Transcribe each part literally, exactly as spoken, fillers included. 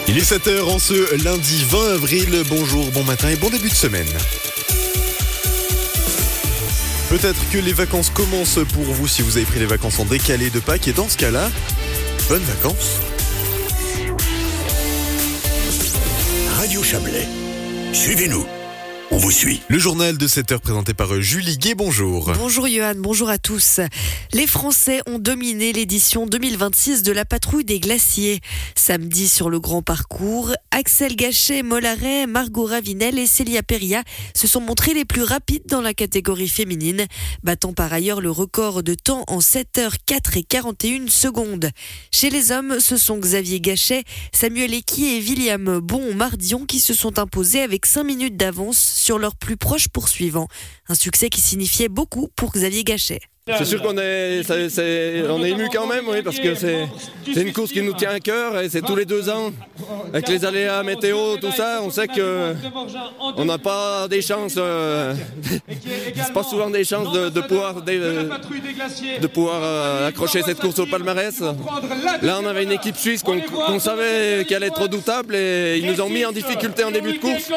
Il est sept heures en ce lundi vingt avril. Bonjour, bon matin et bon début de semaine. Peut-être que les vacances commencent pour vous si vous avez pris les vacances en décalé de Pâques. Et dans ce cas-là, bonnes vacances. Radio Chablais, suivez-nous. On vous suit. Le journal de sept heures présenté par Julie Gué, bonjour. Bonjour Johan, bonjour à tous. Les Français ont dominé l'édition deux mille vingt-six de la Patrouille des Glaciers. Samedi sur le grand parcours, Axel Gachet, Mollaret, Margot Ravinel et Célia Peria se sont montrés les plus rapides dans la catégorie féminine, battant par ailleurs le record de temps en sept heures quatre et quarante et une secondes. Chez les hommes, ce sont Xavier Gachet, Samuel Ecky et William Bon-Mardion qui se sont imposés avec cinq minutes d'avance sur leurs plus proches poursuivants. Un succès qui signifiait beaucoup pour Xavier Gachet. C'est sûr qu'on est, c'est, c'est, on est ému quand même, oui, parce que c'est, c'est une course qui nous tient à cœur et c'est tous les deux ans. Avec les aléas météo, tout ça, on sait qu'on n'a pas des chances, euh, c'est pas souvent des chances de, de pouvoir, de, de pouvoir euh, accrocher cette course au palmarès. Là, on avait une équipe suisse qu'on, qu'on savait qu'elle allait être redoutable et ils nous ont mis en difficulté en début de course.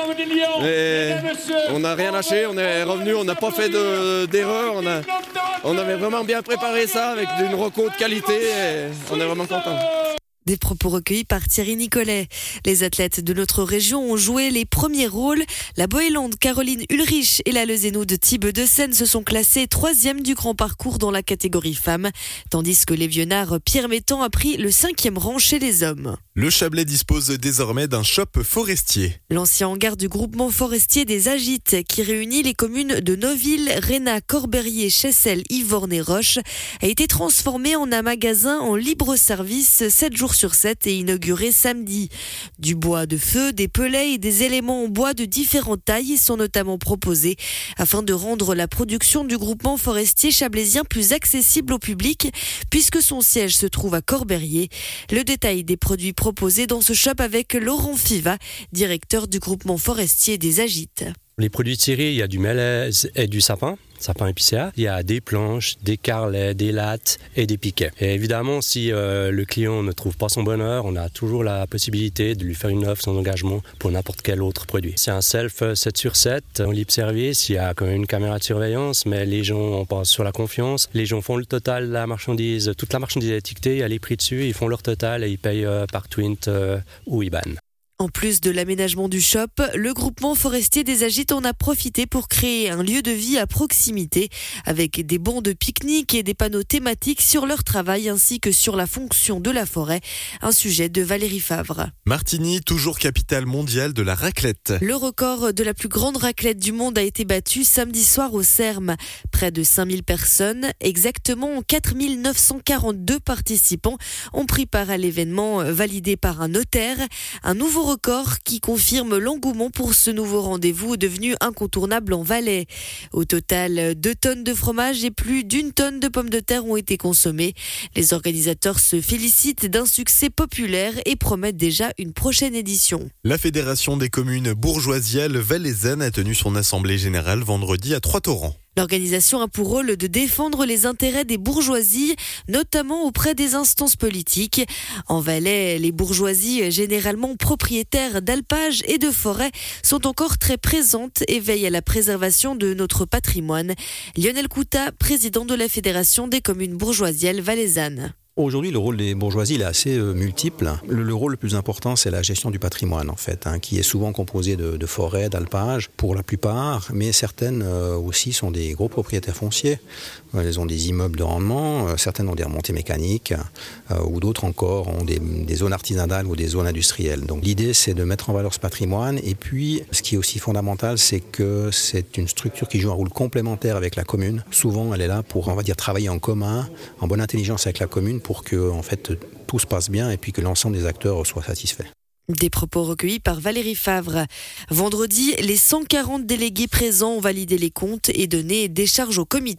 Et on n'a rien lâché, on est revenu, on n'a pas fait de, d'erreur, on a, on avait vraiment bien préparé ça avec une reco de qualité et on est vraiment contents. Des propos recueillis par Thierry Nicolet. Les athlètes de notre région ont joué les premiers rôles. La Boélande Caroline Ulrich et la Lezéno de Thibes de Seine se sont classées troisième du grand parcours dans la catégorie femmes, tandis que les Vionnards Pierre Métan a pris le cinquième rang chez les hommes. Le Chablais dispose désormais d'un shop forestier. L'ancien hangar du groupement forestier des Agites, qui réunit les communes de Neuville, Rénat, Corberrier, Chessel, Yvorne et Roche, a été transformé en un magasin en libre service sept jours sur sept et inauguré samedi. Du bois de feu, des pellets et des éléments en bois de différentes tailles sont notamment proposés afin de rendre la production du groupement forestier chablaisien plus accessible au public puisque son siège se trouve à Corberrier. Le détail des produits proposés dans ce shop avec Laurent Fiva, directeur du groupement forestier des Agites. Les produits tirés, il y a du mélèze et du sapin, sapin épicéa. Il y a des planches, des carrelets, des lattes et des piquets. Et évidemment, si euh, le client ne trouve pas son bonheur, on a toujours la possibilité de lui faire une offre sans engagement pour n'importe quel autre produit. C'est un self sept sur sept, en libre service, il y a quand même une caméra de surveillance, mais les gens, on passe sur la confiance. Les gens font le total de la marchandise, toute la marchandise est étiquetée, il y a les prix dessus, ils font leur total et ils payent euh, par Twint euh, ou I B A N. En plus de l'aménagement du shop, le groupement forestier des Agites en a profité pour créer un lieu de vie à proximité avec des bancs de pique-nique et des panneaux thématiques sur leur travail ainsi que sur la fonction de la forêt. Un sujet de Valérie Favre. Martigny, toujours capitale mondiale de la raclette. Le record de la plus grande raclette du monde a été battu samedi soir au Serme. Près de cinq mille personnes, exactement quatre mille neuf cent quarante-deux participants, ont pris part à l'événement validé par un notaire. Un nouveau record qui confirme l'engouement pour ce nouveau rendez-vous devenu incontournable en Valais. Au total, deux tonnes de fromage et plus d'une tonne de pommes de terre ont été consommées. Les organisateurs se félicitent d'un succès populaire et promettent déjà une prochaine édition. La Fédération des communes bourgeoisiales valaisannes a tenu son assemblée générale vendredi à Trois-Torrents. L'organisation a pour rôle de défendre les intérêts des bourgeoisies, notamment auprès des instances politiques. En Valais, les bourgeoisies, généralement propriétaires d'alpages et de forêts, sont encore très présentes et veillent à la préservation de notre patrimoine. Lionel Couta, président de la Fédération des communes bourgeoisiales valaisannes. Aujourd'hui, le rôle des bourgeoisies il est assez euh, multiple. Le, le rôle le plus important, c'est la gestion du patrimoine, en fait, hein, qui est souvent composé de, de forêts, d'alpages, pour la plupart, mais certaines euh, aussi sont des gros propriétaires fonciers. Elles ont des immeubles de rendement, euh, certaines ont des remontées mécaniques, euh, ou d'autres encore ont des, des zones artisanales ou des zones industrielles. Donc l'idée, c'est de mettre en valeur ce patrimoine. Et puis, ce qui est aussi fondamental, c'est que c'est une structure qui joue un rôle complémentaire avec la commune. Souvent, elle est là pour, on va dire, travailler en commun, en bonne intelligence avec la commune, pour que en fait, tout se passe bien et puis que l'ensemble des acteurs soient satisfaits. Des propos recueillis par Valérie Favre. Vendredi, les cent quarante délégués présents ont validé les comptes et donné décharge au comité.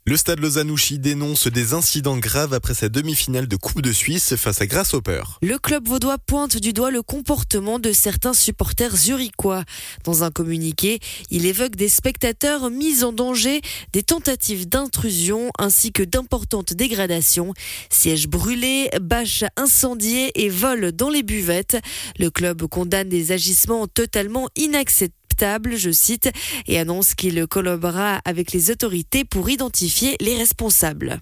Le Stade Lausanne-Ouchy dénonce des incidents graves après sa demi-finale de Coupe de Suisse face à Grasshopper. Le club vaudois pointe du doigt le comportement de certains supporters zurichois. Dans un communiqué, il évoque des spectateurs mis en danger, des tentatives d'intrusion ainsi que d'importantes dégradations, sièges brûlés, bâches incendiées et vols dans les buvettes. Le club condamne des agissements totalement inacceptables. Je cite, et annonce qu'il collaborera avec les autorités pour identifier les responsables.